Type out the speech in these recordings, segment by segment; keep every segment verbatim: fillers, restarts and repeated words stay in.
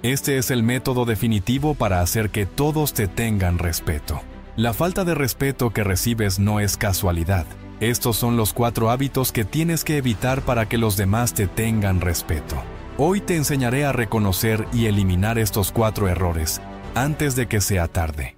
Este es el método definitivo para hacer que todos te tengan respeto. La falta de respeto que recibes no es casualidad. Estos son los cuatro hábitos que tienes que evitar para que los demás te tengan respeto. Hoy te enseñaré a reconocer y eliminar estos cuatro errores antes de que sea tarde.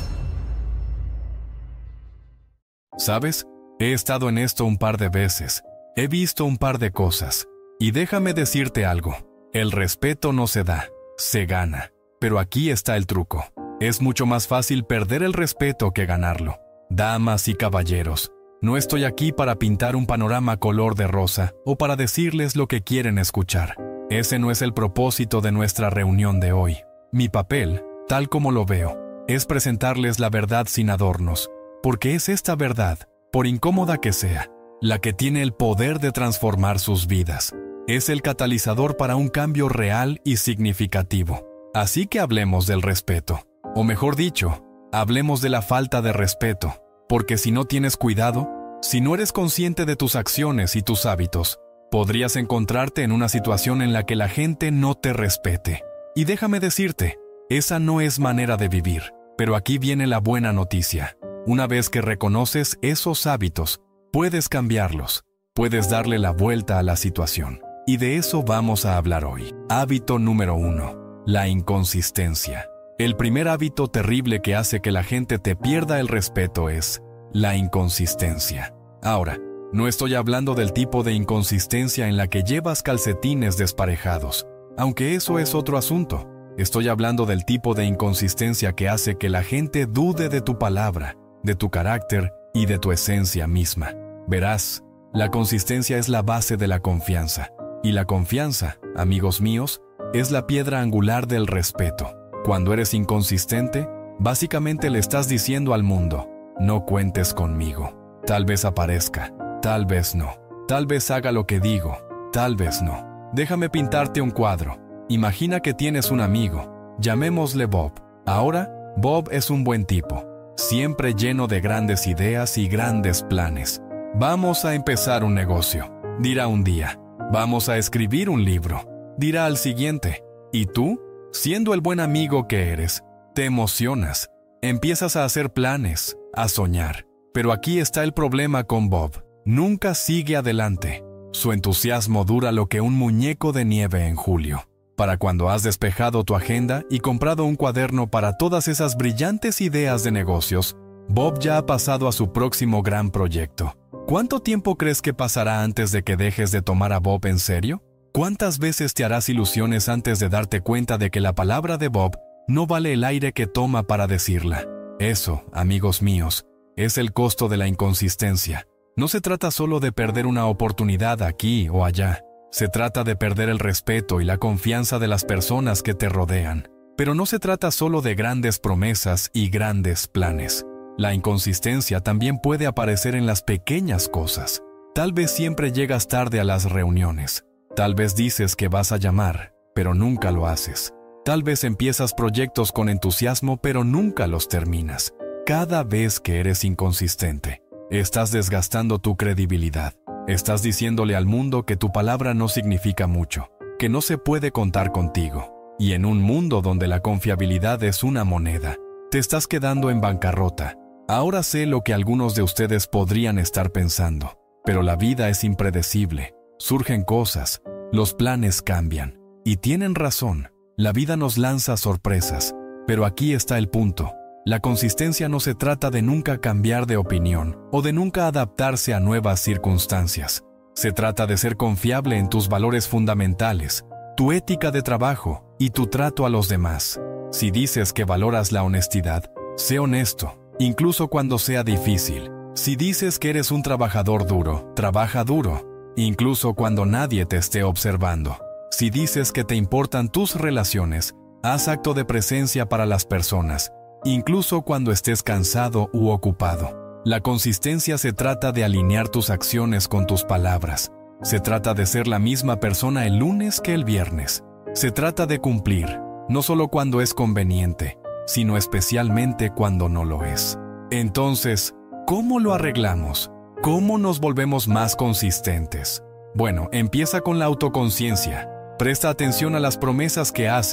¿Sabes? He estado en esto un par de veces. He visto un par de cosas. Y déjame decirte algo. El respeto no se da, se gana. Pero aquí está el truco. Es mucho más fácil perder el respeto que ganarlo. Damas y caballeros, no estoy aquí para pintar un panorama color de rosa o para decirles lo que quieren escuchar. Ese no es el propósito de nuestra reunión de hoy. Mi papel, tal como lo veo, es presentarles la verdad sin adornos, porque es esta verdad, por incómoda que sea, la que tiene el poder de transformar sus vidas. Es el catalizador para un cambio real y significativo. Así que hablemos del respeto. O mejor dicho, hablemos de la falta de respeto, porque si no tienes cuidado, si no eres consciente de tus acciones y tus hábitos, podrías encontrarte en una situación en la que la gente no te respete. Y déjame decirte, esa no es manera de vivir. Pero aquí viene la buena noticia. Una vez que reconoces esos hábitos, puedes cambiarlos, puedes darle la vuelta a la situación. Y de eso vamos a hablar hoy. Hábito número uno, la inconsistencia. El primer hábito terrible que hace que la gente te pierda el respeto es la inconsistencia. Ahora, no estoy hablando del tipo de inconsistencia en la que llevas calcetines desparejados, aunque eso es otro asunto. Estoy hablando del tipo de inconsistencia que hace que la gente dude de tu palabra, de tu carácter y de tu esencia misma. Verás, la consistencia es la base de la confianza. Y la confianza, amigos míos, es la piedra angular del respeto. Cuando eres inconsistente, básicamente le estás diciendo al mundo, no cuentes conmigo. Tal vez aparezca, tal vez no. Tal vez haga lo que digo, tal vez no. Déjame pintarte un cuadro. Imagina que tienes un amigo, llamémosle Bob. Ahora, Bob es un buen tipo, siempre lleno de grandes ideas y grandes planes. Vamos a empezar un negocio, dirá un día. Vamos a escribir un libro, dirá al siguiente. ¿Y tú? Siendo el buen amigo que eres, te emocionas, empiezas a hacer planes, a soñar. Pero aquí está el problema con Bob. Nunca sigue adelante. Su entusiasmo dura lo que un muñeco de nieve en julio. Para cuando has despejado tu agenda y comprado un cuaderno para todas esas brillantes ideas de negocios, Bob ya ha pasado a su próximo gran proyecto. ¿Cuánto tiempo crees que pasará antes de que dejes de tomar a Bob en serio? ¿Cuántas veces te harás ilusiones antes de darte cuenta de que la palabra de Bob no vale el aire que toma para decirla? Eso, amigos míos, es el costo de la inconsistencia. No se trata solo de perder una oportunidad aquí o allá. Se trata de perder el respeto y la confianza de las personas que te rodean. Pero no se trata solo de grandes promesas y grandes planes. La inconsistencia también puede aparecer en las pequeñas cosas. Tal vez siempre llegas tarde a las reuniones. Tal vez dices que vas a llamar, pero nunca lo haces. Tal vez empiezas proyectos con entusiasmo, pero nunca los terminas. Cada vez que eres inconsistente, estás desgastando tu credibilidad. Estás diciéndole al mundo que tu palabra no significa mucho, que no se puede contar contigo. Y en un mundo donde la confiabilidad es una moneda, te estás quedando en bancarrota. Ahora sé lo que algunos de ustedes podrían estar pensando, pero la vida es impredecible. Surgen cosas, los planes cambian. Y tienen razón, la vida nos lanza sorpresas. Pero aquí está el punto. La consistencia no se trata de nunca cambiar de opinión o de nunca adaptarse a nuevas circunstancias. Se trata de ser confiable en tus valores fundamentales, tu ética de trabajo y tu trato a los demás. Si dices que valoras la honestidad, sé honesto, incluso cuando sea difícil. Si dices que eres un trabajador duro, trabaja duro, incluso cuando nadie te esté observando. Si dices que te importan tus relaciones, haz acto de presencia para las personas, incluso cuando estés cansado u ocupado. La consistencia se trata de alinear tus acciones con tus palabras. Se trata de ser la misma persona el lunes que el viernes. Se trata de cumplir, no solo cuando es conveniente, sino especialmente cuando no lo es. Entonces, ¿cómo lo arreglamos? ¿Cómo nos volvemos más consistentes? Bueno, empieza con la autoconciencia. Presta atención a las promesas que haces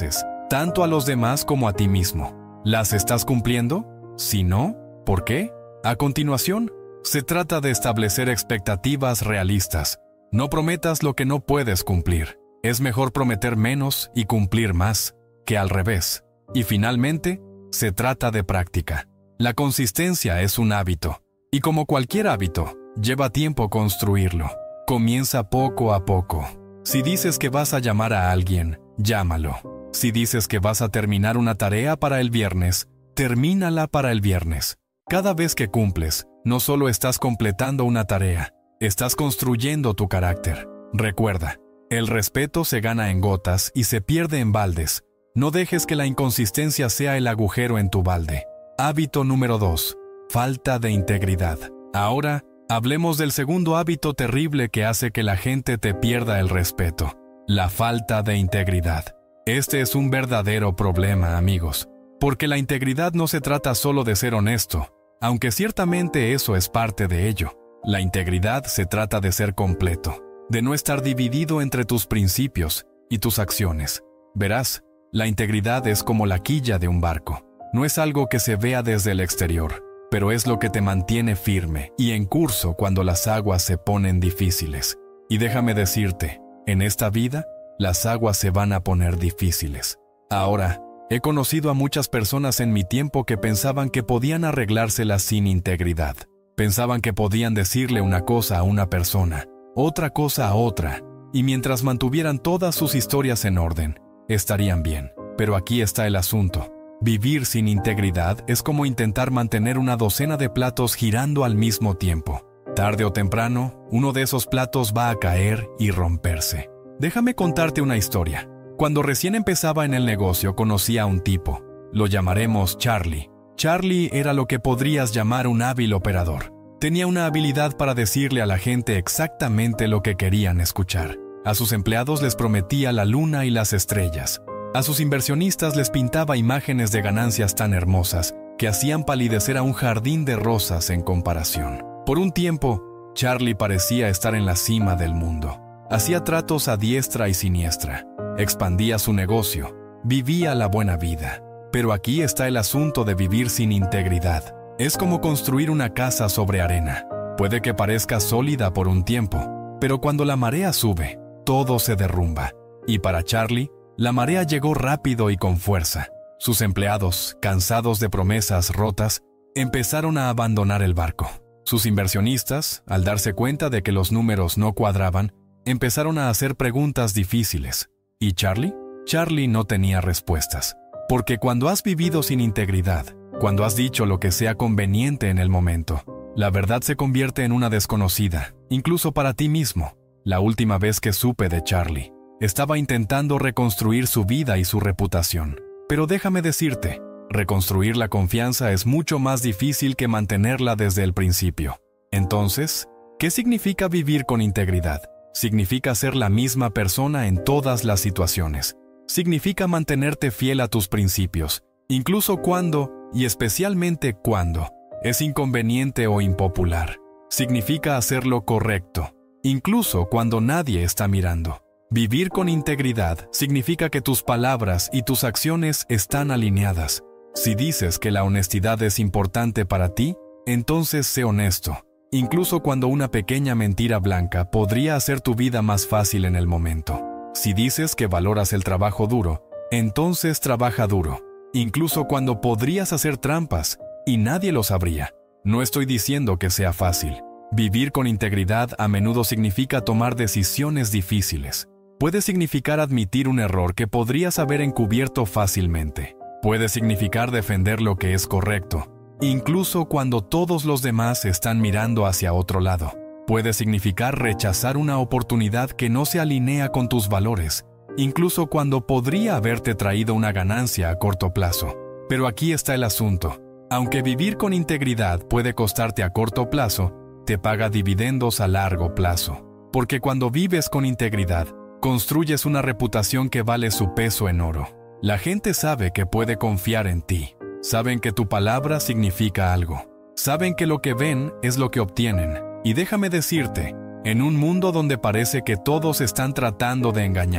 tanto a los demás como a ti mismo. ¿Las estás cumpliendo? Si no, ¿por qué? A continuación, se trata de establecer expectativas realistas. No prometas lo que no puedes cumplir. Es mejor prometer menos y cumplir más, que al revés. Y finalmente, se trata de práctica. La consistencia es un hábito, y como cualquier hábito, lleva tiempo construirlo. Comienza poco a poco. Si dices que vas a llamar a alguien, llámalo. Si dices que vas a terminar una tarea para el viernes, termínala para el viernes. Cada vez que cumples, no solo estás completando una tarea, estás construyendo tu carácter. Recuerda, el respeto se gana en gotas y se pierde en baldes. No dejes que la inconsistencia sea el agujero en tu balde. Hábito número dos. Falta de integridad. Ahora, hablemos del segundo hábito terrible que hace que la gente te pierda el respeto. La falta de integridad. Este es un verdadero problema, amigos, porque la integridad no se trata solo de ser honesto, aunque ciertamente eso es parte de ello. La integridad se trata de ser completo, de no estar dividido entre tus principios y tus acciones. Verás, la integridad es como la quilla de un barco. No es algo que se vea desde el exterior, pero es lo que te mantiene firme y en curso cuando las aguas se ponen difíciles. Y déjame decirte, en esta vida, las aguas se van a poner difíciles. Ahora, he conocido a muchas personas en mi tiempo que pensaban que podían arreglárselas sin integridad. Pensaban que podían decirle una cosa a una persona, otra cosa a otra, y mientras mantuvieran todas sus historias en orden, estarían bien. Pero aquí está el asunto. Vivir sin integridad es como intentar mantener una docena de platos girando al mismo tiempo. Tarde o temprano, uno de esos platos va a caer y romperse. Déjame contarte una historia. Cuando recién empezaba en el negocio, conocí a un tipo. Lo llamaremos Charlie. Charlie era lo que podrías llamar un hábil operador. Tenía una habilidad para decirle a la gente exactamente lo que querían escuchar. A sus empleados les prometía la luna y las estrellas. A sus inversionistas les pintaba imágenes de ganancias tan hermosas que hacían palidecer a un jardín de rosas en comparación. Por un tiempo, Charlie parecía estar en la cima del mundo. Hacía tratos a diestra y siniestra. Expandía su negocio. Vivía la buena vida. Pero aquí está el asunto de vivir sin integridad. Es como construir una casa sobre arena. Puede que parezca sólida por un tiempo, pero cuando la marea sube, todo se derrumba. Y para Charlie, la marea llegó rápido y con fuerza. Sus empleados, cansados de promesas rotas, empezaron a abandonar el barco. Sus inversionistas, al darse cuenta de que los números no cuadraban, empezaron a hacer preguntas difíciles. ¿Y Charlie? Charlie no tenía respuestas. Porque cuando has vivido sin integridad, cuando has dicho lo que sea conveniente en el momento, la verdad se convierte en una desconocida, incluso para ti mismo. La última vez que supe de Charlie, estaba intentando reconstruir su vida y su reputación. Pero déjame decirte, reconstruir la confianza es mucho más difícil que mantenerla desde el principio. Entonces, ¿qué significa vivir con integridad? Significa ser la misma persona en todas las situaciones. Significa mantenerte fiel a tus principios, incluso cuando, y especialmente cuando, es inconveniente o impopular. Significa hacer lo correcto, incluso cuando nadie está mirando. Vivir con integridad significa que tus palabras y tus acciones están alineadas. Si dices que la honestidad es importante para ti, entonces sé honesto, incluso cuando una pequeña mentira blanca podría hacer tu vida más fácil en el momento. Si dices que valoras el trabajo duro, entonces trabaja duro, incluso cuando podrías hacer trampas y nadie lo sabría. No estoy diciendo que sea fácil. Vivir con integridad a menudo significa tomar decisiones difíciles. Puede significar admitir un error que podrías haber encubierto fácilmente. Puede significar defender lo que es correcto, incluso cuando todos los demás están mirando hacia otro lado. Puede significar rechazar una oportunidad que no se alinea con tus valores, incluso cuando podría haberte traído una ganancia a corto plazo. Pero aquí está el asunto. Aunque vivir con integridad puede costarte a corto plazo, te paga dividendos a largo plazo. Porque cuando vives con integridad, construyes una reputación que vale su peso en oro. La gente sabe que puede confiar en ti. Saben que tu palabra significa algo. Saben que lo que ven es lo que obtienen. Y déjame decirte, en un mundo donde parece que todos están tratando de engañar,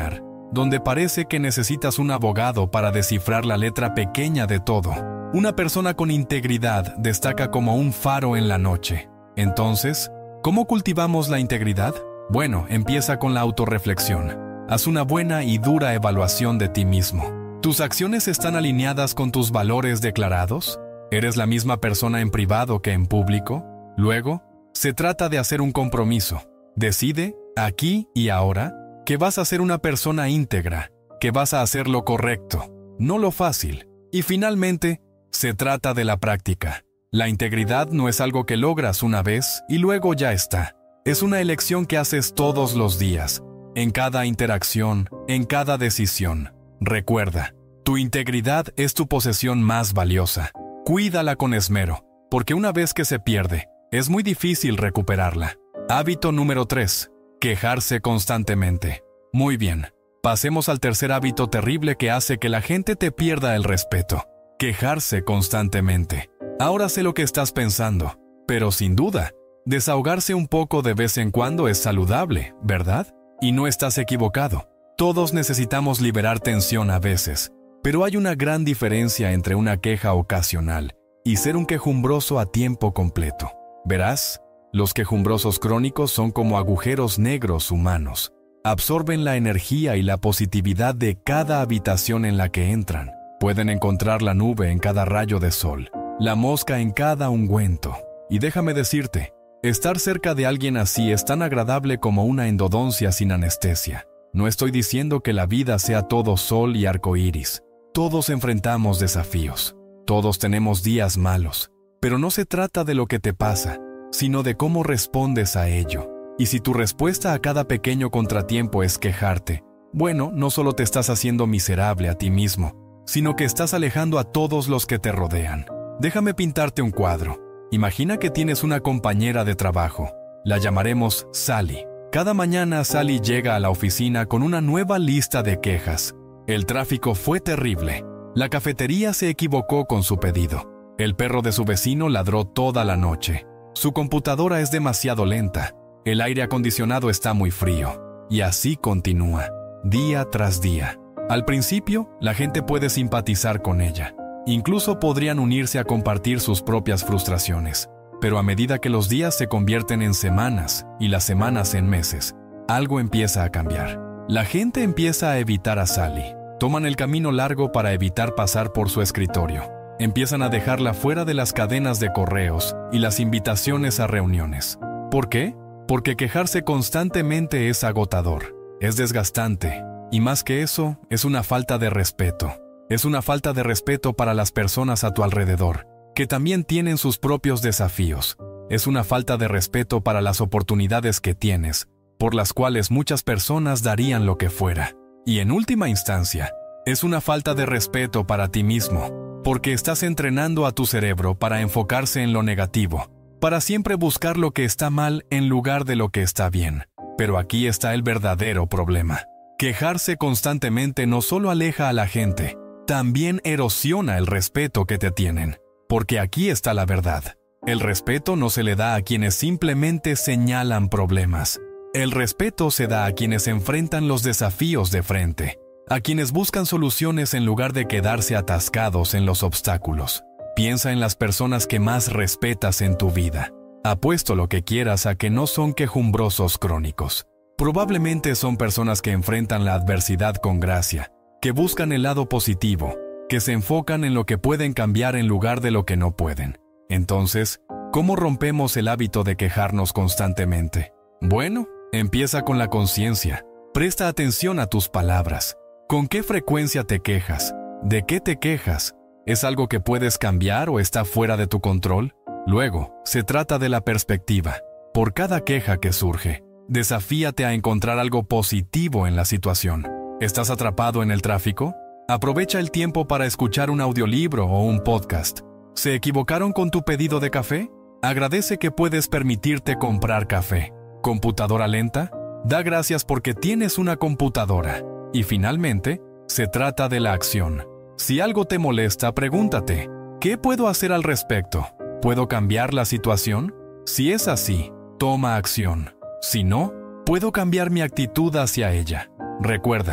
donde parece que necesitas un abogado para descifrar la letra pequeña de todo. Una persona con integridad destaca como un faro en la noche. Entonces, ¿cómo cultivamos la integridad? Bueno, empieza con la autorreflexión. Haz una buena y dura evaluación de ti mismo. ¿Tus acciones están alineadas con tus valores declarados? ¿Eres la misma persona en privado que en público? Luego, se trata de hacer un compromiso. Decide, aquí y ahora, que vas a ser una persona íntegra, que vas a hacer lo correcto, no lo fácil. Y finalmente, se trata de la práctica. La integridad no es algo que logras una vez y luego ya está. Es una elección que haces todos los días, en cada interacción, en cada decisión. Recuerda, tu integridad es tu posesión más valiosa. Cuídala con esmero, porque una vez que se pierde, es muy difícil recuperarla. Hábito número tres. Quejarse constantemente. Muy bien, pasemos al tercer hábito terrible que hace que la gente te pierda el respeto. Quejarse constantemente. Ahora sé lo que estás pensando, pero sin duda, desahogarse un poco de vez en cuando es saludable, ¿verdad? Y no estás equivocado. Todos necesitamos liberar tensión a veces, pero hay una gran diferencia entre una queja ocasional y ser un quejumbroso a tiempo completo. Verás, los quejumbrosos crónicos son como agujeros negros humanos. Absorben la energía y la positividad de cada habitación en la que entran. Pueden encontrar la nube en cada rayo de sol, la mosca en cada ungüento. Y déjame decirte, estar cerca de alguien así es tan agradable como una endodoncia sin anestesia. No estoy diciendo que la vida sea todo sol y arcoíris. Todos enfrentamos desafíos. Todos tenemos días malos. Pero no se trata de lo que te pasa, sino de cómo respondes a ello. Y si tu respuesta a cada pequeño contratiempo es quejarte, bueno, no solo te estás haciendo miserable a ti mismo, sino que estás alejando a todos los que te rodean. Déjame pintarte un cuadro. Imagina que tienes una compañera de trabajo. La llamaremos Sally. Cada mañana Sally llega a la oficina con una nueva lista de quejas. El tráfico fue terrible. La cafetería se equivocó con su pedido. El perro de su vecino ladró toda la noche. Su computadora es demasiado lenta. El aire acondicionado está muy frío. Y así continúa, día tras día. Al principio, la gente puede simpatizar con ella. Incluso podrían unirse a compartir sus propias frustraciones. Pero a medida que los días se convierten en semanas y las semanas en meses, algo empieza a cambiar. La gente empieza a evitar a Sally. Toman el camino largo para evitar pasar por su escritorio. Empiezan a dejarla fuera de las cadenas de correos y las invitaciones a reuniones. ¿Por qué? Porque quejarse constantemente es agotador, es desgastante, y más que eso, es una falta de respeto. Es una falta de respeto para las personas a tu alrededor, que también tienen sus propios desafíos. Es una falta de respeto para las oportunidades que tienes, por las cuales muchas personas darían lo que fuera. Y en última instancia, es una falta de respeto para ti mismo, porque estás entrenando a tu cerebro para enfocarse en lo negativo, para siempre buscar lo que está mal en lugar de lo que está bien. Pero aquí está el verdadero problema. Quejarse constantemente no solo aleja a la gente, también erosiona el respeto que te tienen. Porque aquí está la verdad. El respeto no se le da a quienes simplemente señalan problemas. El respeto se da a quienes enfrentan los desafíos de frente, a quienes buscan soluciones en lugar de quedarse atascados en los obstáculos. Piensa en las personas que más respetas en tu vida. Apuesto lo que quieras a que no son quejumbrosos crónicos. Probablemente son personas que enfrentan la adversidad con gracia, que buscan el lado positivo, que se enfocan en lo que pueden cambiar en lugar de lo que no pueden. Entonces, ¿cómo rompemos el hábito de quejarnos constantemente? Bueno, empieza con la conciencia. Presta atención a tus palabras. ¿Con qué frecuencia te quejas? ¿De qué te quejas? ¿Es algo que puedes cambiar o está fuera de tu control? Luego, se trata de la perspectiva. Por cada queja que surge, desafíate a encontrar algo positivo en la situación. ¿Estás atrapado en el tráfico? Aprovecha el tiempo para escuchar un audiolibro o un podcast. ¿Se equivocaron con tu pedido de café? Agradece que puedes permitirte comprar café. ¿Computadora lenta? Da gracias porque tienes una computadora. Y finalmente, se trata de la acción. Si algo te molesta, pregúntate, ¿qué puedo hacer al respecto? ¿Puedo cambiar la situación? Si es así, toma acción. Si no, puedo cambiar mi actitud hacia ella. Recuerda,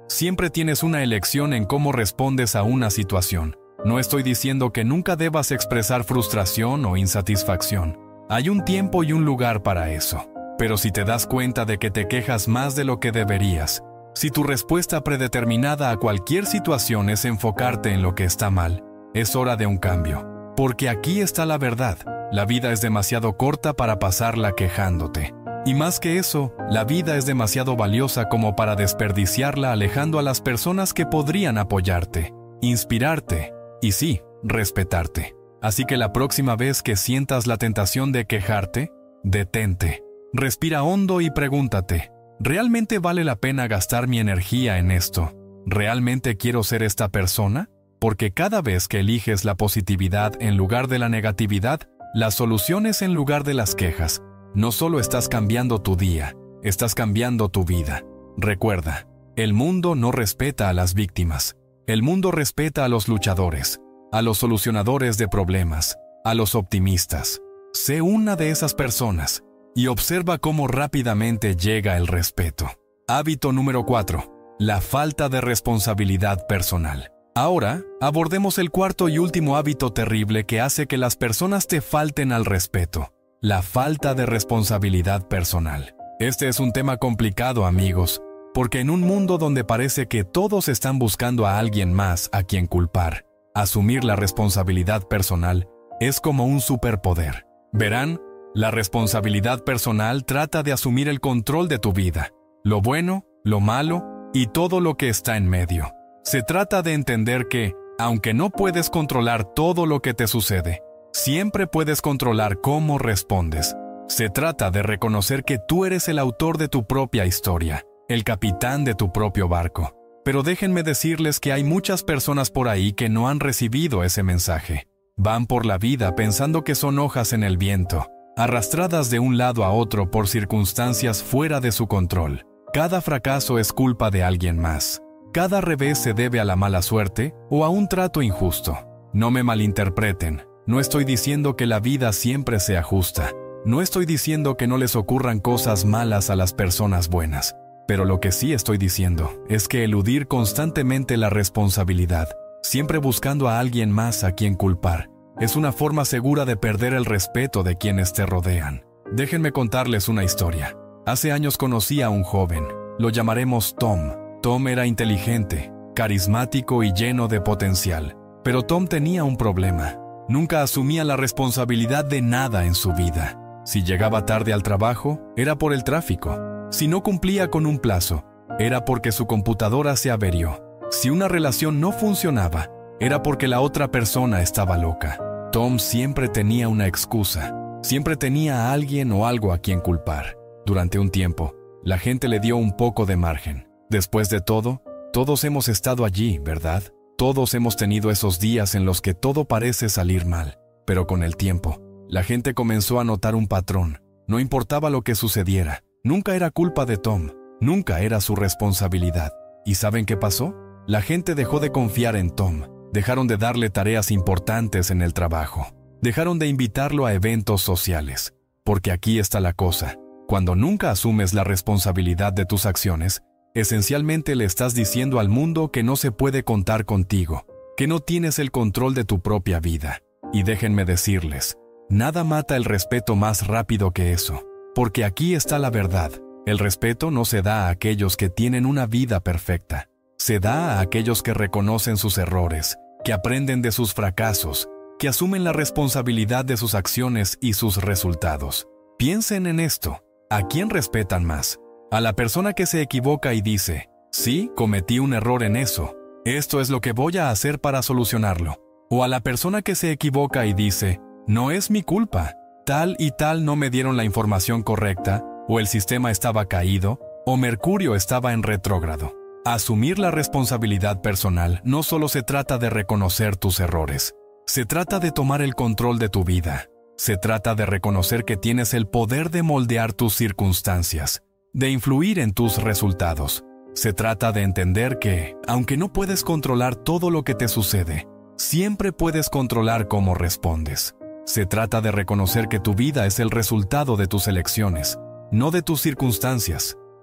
Siempre tienes una elección en cómo respondes a una situación. No estoy diciendo que nunca debas expresar frustración o insatisfacción. Hay un tiempo y un lugar para eso. Pero si te das cuenta de que te quejas más de lo que deberías, si tu respuesta predeterminada a cualquier situación es enfocarte en lo que está mal, es hora de un cambio. Porque aquí está la verdad. La vida es demasiado corta para pasarla quejándote. Y más que eso, la vida es demasiado valiosa como para desperdiciarla alejando a las personas que podrían apoyarte, inspirarte y sí, respetarte. Así que la próxima vez que sientas la tentación de quejarte, detente. Respira hondo y pregúntate, ¿realmente vale la pena gastar mi energía en esto? ¿Realmente quiero ser esta persona? Porque cada vez que eliges la positividad en lugar de la negatividad, las soluciones en lugar de las quejas, no solo estás cambiando tu día, estás cambiando tu vida. Recuerda, el mundo no respeta a las víctimas. El mundo respeta a los luchadores, a los solucionadores de problemas, a los optimistas. Sé una de esas personas y observa cómo rápidamente llega el respeto. Hábito número cuatro. La falta de responsabilidad personal. Ahora, abordemos el cuarto y último hábito terrible que hace que las personas te falten al respeto. La falta de responsabilidad personal. Este es un tema complicado, amigos, porque en un mundo donde parece que todos están buscando a alguien más a quien culpar, asumir la responsabilidad personal es como un superpoder. Verán, la responsabilidad personal trata de asumir el control de tu vida, lo bueno, lo malo y todo lo que está en medio. Se trata de entender que, aunque no puedes controlar todo lo que te sucede, siempre puedes controlar cómo respondes. Se trata de reconocer que tú eres el autor de tu propia historia, el capitán de tu propio barco. Pero déjenme decirles que hay muchas personas por ahí que no han recibido ese mensaje. Van por la vida pensando que son hojas en el viento, arrastradas de un lado a otro por circunstancias fuera de su control. Cada fracaso es culpa de alguien más. Cada revés se debe a la mala suerte o a un trato injusto. No me malinterpreten. No estoy diciendo que la vida siempre sea justa. No estoy diciendo que no les ocurran cosas malas a las personas buenas. Pero lo que sí estoy diciendo es que eludir constantemente la responsabilidad, siempre buscando a alguien más a quien culpar, es una forma segura de perder el respeto de quienes te rodean. Déjenme contarles una historia. Hace años conocí a un joven. Lo llamaremos Tom. Tom era inteligente, carismático y lleno de potencial. Pero Tom tenía un problema. Nunca asumía la responsabilidad de nada en su vida. Si llegaba tarde al trabajo, era por el tráfico. Si no cumplía con un plazo, era porque su computadora se averió. Si una relación no funcionaba, era porque la otra persona estaba loca. Tom siempre tenía una excusa. Siempre tenía a alguien o algo a quien culpar. Durante un tiempo, la gente le dio un poco de margen. Después de todo, todos hemos estado allí, ¿verdad? Todos hemos tenido esos días en los que todo parece salir mal. Pero con el tiempo, la gente comenzó a notar un patrón. No importaba lo que sucediera. Nunca era culpa de Tom. Nunca era su responsabilidad. ¿Y saben qué pasó? La gente dejó de confiar en Tom. Dejaron de darle tareas importantes en el trabajo. Dejaron de invitarlo a eventos sociales. Porque aquí está la cosa. Cuando nunca asumes la responsabilidad de tus acciones, esencialmente le estás diciendo al mundo que no se puede contar contigo, que no tienes el control de tu propia vida. Y déjenme decirles, nada mata el respeto más rápido que eso. Porque aquí está la verdad. El respeto no se da a aquellos que tienen una vida perfecta. Se da a aquellos que reconocen sus errores, que aprenden de sus fracasos, que asumen la responsabilidad de sus acciones y sus resultados. Piensen en esto. ¿A quién respetan más? A la persona que se equivoca y dice, sí, cometí un error en eso. Esto es lo que voy a hacer para solucionarlo. O a la persona que se equivoca y dice, no es mi culpa. Tal y tal no me dieron la información correcta, o el sistema estaba caído, o Mercurio estaba en retrógrado. Asumir la responsabilidad personal no solo se trata de reconocer tus errores. Se trata de tomar el control de tu vida. Se trata de reconocer que tienes el poder de moldear tus circunstancias, de influir en tus resultados. Se trata de entender que, aunque no puedes controlar todo lo que te sucede, siempre puedes controlar cómo respondes. Se trata de reconocer que tu vida es el resultado de tus elecciones, no de tus circunstancias.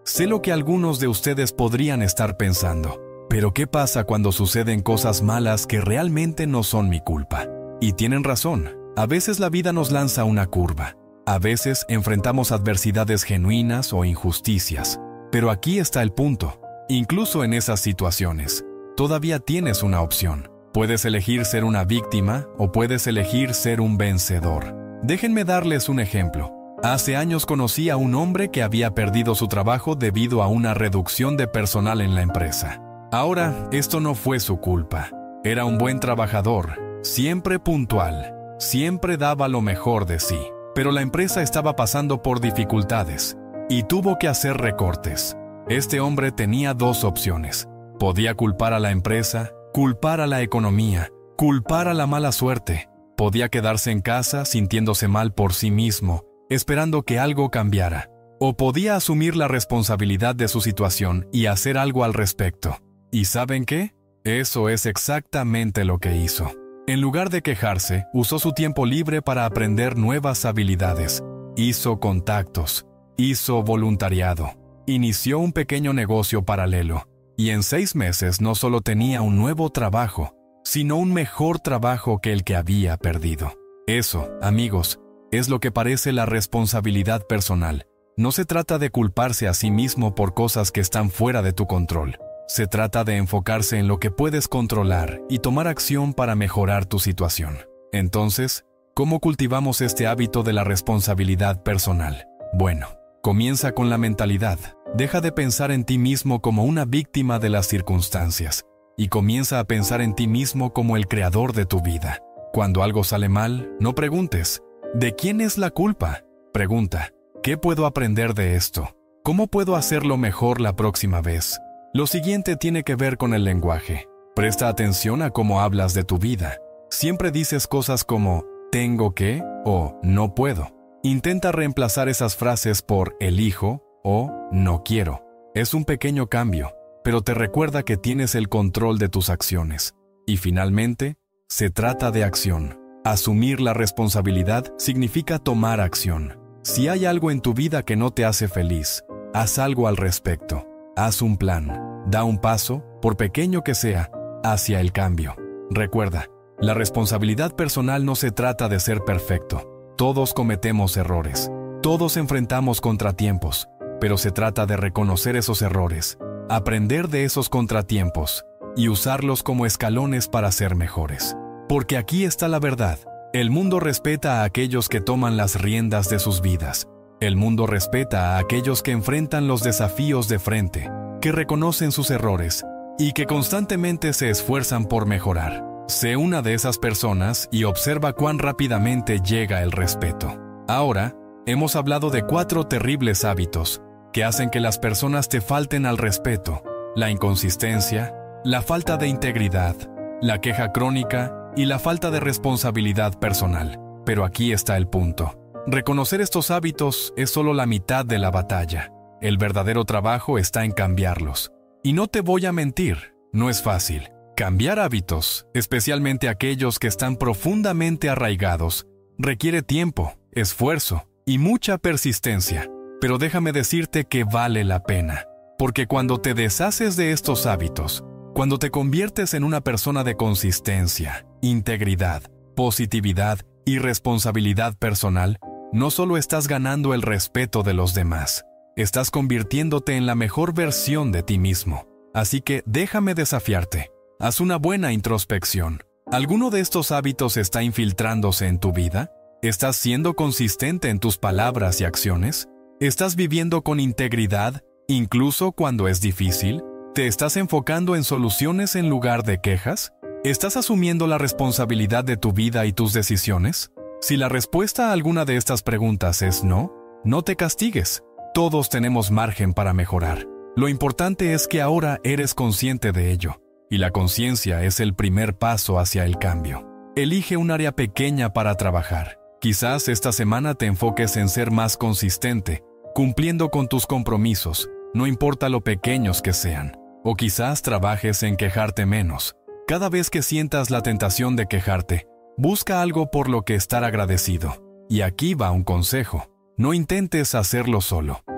Sé lo que algunos de ustedes podrían estar pensando. Pero ¿qué pasa cuando suceden cosas malas que realmente no son mi culpa? Y tienen razón. A veces la vida nos lanza una curva. A veces enfrentamos adversidades genuinas o injusticias. Pero aquí está el punto. Incluso en esas situaciones, todavía tienes una opción. Puedes elegir ser una víctima o puedes elegir ser un vencedor. Déjenme darles un ejemplo. Hace años conocí a un hombre que había perdido su trabajo debido a una reducción de personal en la empresa. Ahora, esto no fue su culpa. Era un buen trabajador, siempre puntual, siempre daba lo mejor de sí. Pero la empresa estaba pasando por dificultades y tuvo que hacer recortes. Este hombre tenía dos opciones. Podía culpar a la empresa, culpar a la economía, culpar a la mala suerte. Podía quedarse en casa sintiéndose mal por sí mismo, esperando que algo cambiara. O podía asumir la responsabilidad de su situación y hacer algo al respecto. ¿Y saben qué? Eso es exactamente lo que hizo. En lugar de quejarse, usó su tiempo libre para aprender nuevas habilidades. Hizo contactos, hizo voluntariado, inició un pequeño negocio paralelo. Y en seis meses no solo tenía un nuevo trabajo, sino un mejor trabajo que el que había perdido. Eso, amigos, es lo que parece la responsabilidad personal. No se trata de culparse a sí mismo por cosas que están fuera de tu control. Se trata de enfocarse en lo que puedes controlar y tomar acción para mejorar tu situación. Entonces, ¿cómo cultivamos este hábito de la responsabilidad personal? Bueno, comienza con la mentalidad. Deja de pensar en ti mismo como una víctima de las circunstancias y comienza a pensar en ti mismo como el creador de tu vida. Cuando algo sale mal, no preguntes, ¿de quién es la culpa? Pregunta, ¿qué puedo aprender de esto? ¿Cómo puedo hacerlo mejor la próxima vez? Lo siguiente tiene que ver con el lenguaje. Presta atención a cómo hablas de tu vida. Siempre dices cosas como «tengo que» o «no puedo». Intenta reemplazar esas frases por «elijo» o «no quiero». Es un pequeño cambio, pero te recuerda que tienes el control de tus acciones. Y finalmente, se trata de acción. Asumir la responsabilidad significa tomar acción. Si hay algo en tu vida que no te hace feliz, haz algo al respecto. Haz un plan, da un paso, por pequeño que sea, hacia el cambio. Recuerda, la responsabilidad personal no se trata de ser perfecto. Todos cometemos errores, todos enfrentamos contratiempos, pero se trata de reconocer esos errores, aprender de esos contratiempos y usarlos como escalones para ser mejores. Porque aquí está la verdad. El mundo respeta a aquellos que toman las riendas de sus vidas. El mundo respeta a aquellos que enfrentan los desafíos de frente, que reconocen sus errores y que constantemente se esfuerzan por mejorar. Sé una de esas personas y observa cuán rápidamente llega el respeto. Ahora, hemos hablado de cuatro terribles hábitos que hacen que las personas te falten al respeto: la inconsistencia, la falta de integridad, la queja crónica y la falta de responsabilidad personal. Pero aquí está el punto. Reconocer estos hábitos es solo la mitad de la batalla. El verdadero trabajo está en cambiarlos. Y no te voy a mentir, no es fácil. Cambiar hábitos, especialmente aquellos que están profundamente arraigados, requiere tiempo, esfuerzo y mucha persistencia. Pero déjame decirte que vale la pena. Porque cuando te deshaces de estos hábitos, cuando te conviertes en una persona de consistencia, integridad, positividad y responsabilidad personal, no solo estás ganando el respeto de los demás, estás convirtiéndote en la mejor versión de ti mismo. Así que déjame desafiarte. Haz una buena introspección. ¿Alguno de estos hábitos está infiltrándose en tu vida? ¿Estás siendo consistente en tus palabras y acciones? ¿Estás viviendo con integridad, incluso cuando es difícil? ¿Te estás enfocando en soluciones en lugar de quejas? ¿Estás asumiendo la responsabilidad de tu vida y tus decisiones? Si la respuesta a alguna de estas preguntas es no, no te castigues. Todos tenemos margen para mejorar. Lo importante es que ahora eres consciente de ello, y la conciencia es el primer paso hacia el cambio. Elige un área pequeña para trabajar. Quizás esta semana te enfoques en ser más consistente, cumpliendo con tus compromisos, no importa lo pequeños que sean. O quizás trabajes en quejarte menos. Cada vez que sientas la tentación de quejarte, busca algo por lo que estar agradecido. Y aquí va un consejo. No intentes hacerlo solo.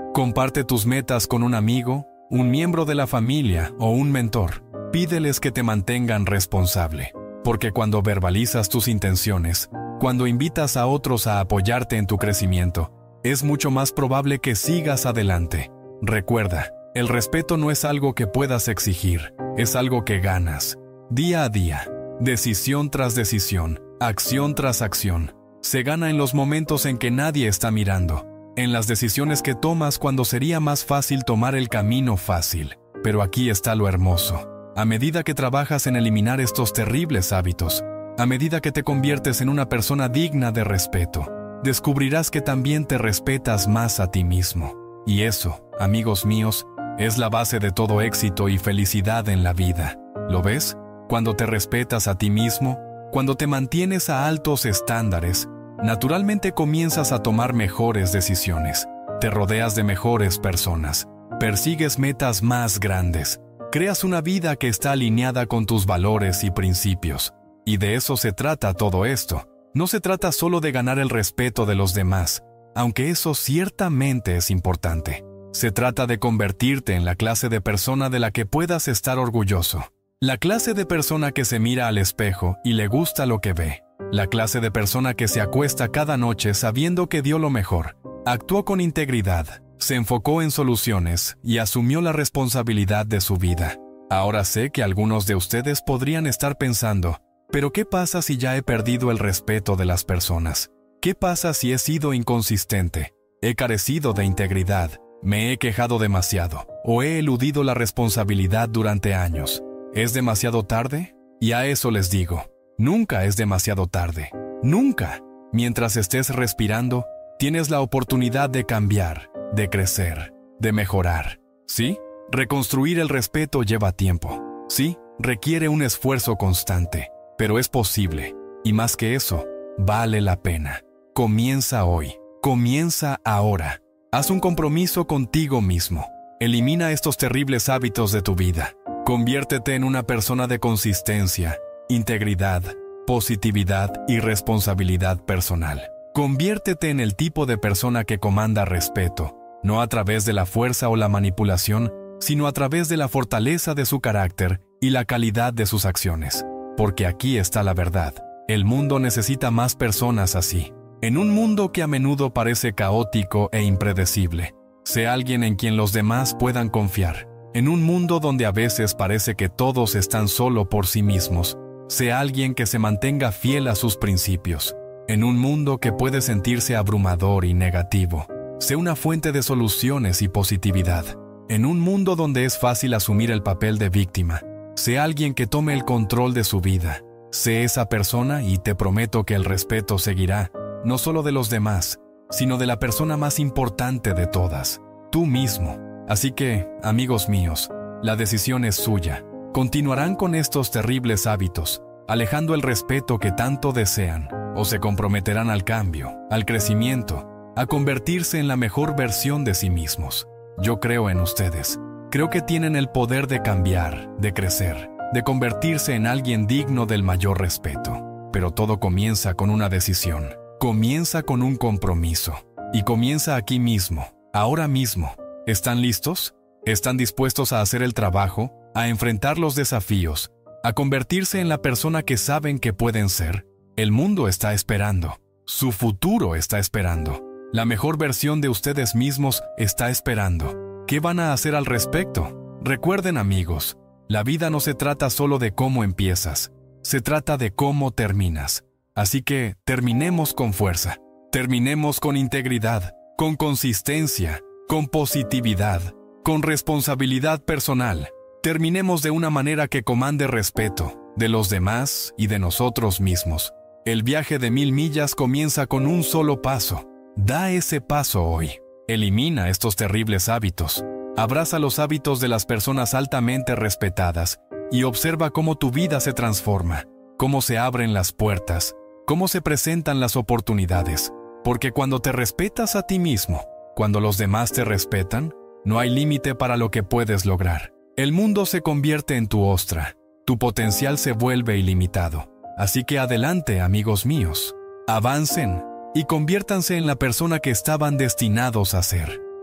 Comparte tus metas con un amigo, un miembro de la familia o un mentor. Pídeles que te mantengan responsable, porque cuando verbalizas tus intenciones, cuando invitas a otros a apoyarte en tu crecimiento, es mucho más probable que sigas adelante. Recuerda, el respeto no es algo que puedas exigir, es algo que ganas. Día a día, decisión tras decisión, acción tras acción. Se gana en los momentos en que nadie está mirando, en las decisiones que tomas cuando sería más fácil tomar el camino fácil. Pero aquí está lo hermoso. A medida que trabajas en eliminar estos terribles hábitos, a medida que te conviertes en una persona digna de respeto, descubrirás que también te respetas más a ti mismo. Y eso, amigos míos, es la base de todo éxito y felicidad en la vida. ¿Lo ves? Cuando te respetas a ti mismo, cuando te mantienes a altos estándares, naturalmente comienzas a tomar mejores decisiones, te rodeas de mejores personas, persigues metas más grandes, creas una vida que está alineada con tus valores y principios. Y de eso se trata todo esto. No se trata solo de ganar el respeto de los demás, aunque eso ciertamente es importante. Se trata de convertirte en la clase de persona de la que puedas estar orgulloso. La clase de persona que se mira al espejo y le gusta lo que ve. La clase de persona que se acuesta cada noche sabiendo que dio lo mejor. Actuó con integridad, se enfocó en soluciones y asumió la responsabilidad de su vida. Ahora sé que algunos de ustedes podrían estar pensando, ¿pero qué pasa si ya he perdido el respeto de las personas? ¿Qué pasa si he sido inconsistente? ¿He carecido de integridad? ¿Me he quejado demasiado? ¿O he eludido la responsabilidad durante años? ¿Es demasiado tarde? Y a eso les digo, nunca es demasiado tarde. Nunca. Mientras estés respirando, tienes la oportunidad de cambiar, de crecer, de mejorar. ¿Sí? Reconstruir el respeto lleva tiempo. Sí, requiere un esfuerzo constante, pero es posible. Y más que eso, vale la pena. Comienza hoy. Comienza ahora. Haz un compromiso contigo mismo. Elimina estos terribles hábitos de tu vida. Conviértete en una persona de consistencia, integridad, positividad y responsabilidad personal. Conviértete en el tipo de persona que comanda respeto, no a través de la fuerza o la manipulación, sino a través de la fortaleza de su carácter y la calidad de sus acciones. Porque aquí está la verdad. El mundo necesita más personas así. En un mundo que a menudo parece caótico e impredecible, sé alguien en quien los demás puedan confiar. En un mundo donde a veces parece que todos están solo por sí mismos, sé alguien que se mantenga fiel a sus principios. En un mundo que puede sentirse abrumador y negativo, sé una fuente de soluciones y positividad. En un mundo donde es fácil asumir el papel de víctima, sé alguien que tome el control de su vida. Sé esa persona y te prometo que el respeto seguirá, no solo de los demás, sino de la persona más importante de todas, tú mismo. Así que, amigos míos, la decisión es suya. ¿Continuarán con estos terribles hábitos, alejando el respeto que tanto desean, o se comprometerán al cambio, al crecimiento, a convertirse en la mejor versión de sí mismos? Yo creo en ustedes. Creo que tienen el poder de cambiar, de crecer, de convertirse en alguien digno del mayor respeto. Pero todo comienza con una decisión. Comienza con un compromiso. Y comienza aquí mismo, ahora mismo. ¿Están listos? ¿Están dispuestos a hacer el trabajo, a enfrentar los desafíos, a convertirse en la persona que saben que pueden ser? El mundo está esperando. Su futuro está esperando. La mejor versión de ustedes mismos está esperando. ¿Qué van a hacer al respecto? Recuerden, amigos, la vida no se trata solo de cómo empiezas, se trata de cómo terminas. Así que terminemos con fuerza, terminemos con integridad, con consistencia, con positividad, con responsabilidad personal. Terminemos de una manera que comande respeto de los demás y de nosotros mismos. El viaje de mil millas comienza con un solo paso. Da ese paso hoy. Elimina estos terribles hábitos. Abraza los hábitos de las personas altamente respetadas y observa cómo tu vida se transforma, cómo se abren las puertas, cómo se presentan las oportunidades. Porque cuando te respetas a ti mismo, cuando los demás te respetan, no hay límite para lo que puedes lograr. El mundo se convierte en tu ostra. Tu potencial se vuelve ilimitado. Así que adelante, amigos míos. Avancen y conviértanse en la persona que estaban destinados a ser.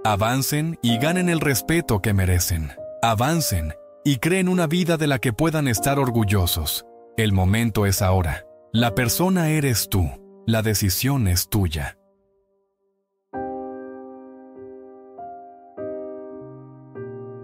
Avancen y ganen el respeto que merecen. Avancen y creen una vida de la que puedan estar orgullosos. El momento es ahora. La persona eres tú. La decisión es tuya.